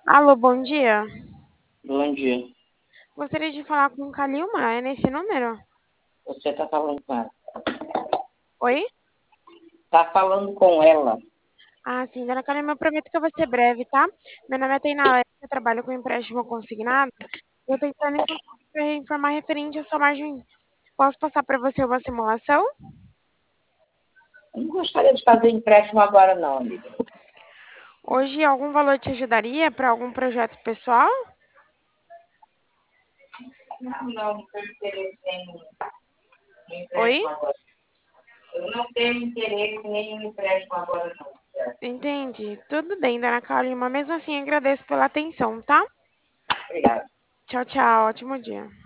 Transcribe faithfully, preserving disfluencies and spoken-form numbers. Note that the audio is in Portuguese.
Alô, bom dia. Bom dia. Gostaria de falar com Calilma, é nesse número? Você está falando com ela. Oi? Está falando com ela. Ah, sim, dona Calilma, eu prometo que eu vou ser breve, tá? Meu nome é Tainá, eu trabalho com empréstimo consignado. Eu tô entrando em contato para informar referente à sua margem. Posso passar para você uma simulação? Eu não gostaria de fazer empréstimo agora, não, amiga. Hoje, algum valor te ajudaria para algum projeto pessoal? Não, não, não tenho interesse em em Oi? empréstimo agora. Eu não tenho interesse em nenhum empréstimo agora, não. Entendi. Tudo bem, dona Calilma. Mesmo assim, agradeço pela atenção, tá? Obrigada. Tchau, tchau. Ótimo dia.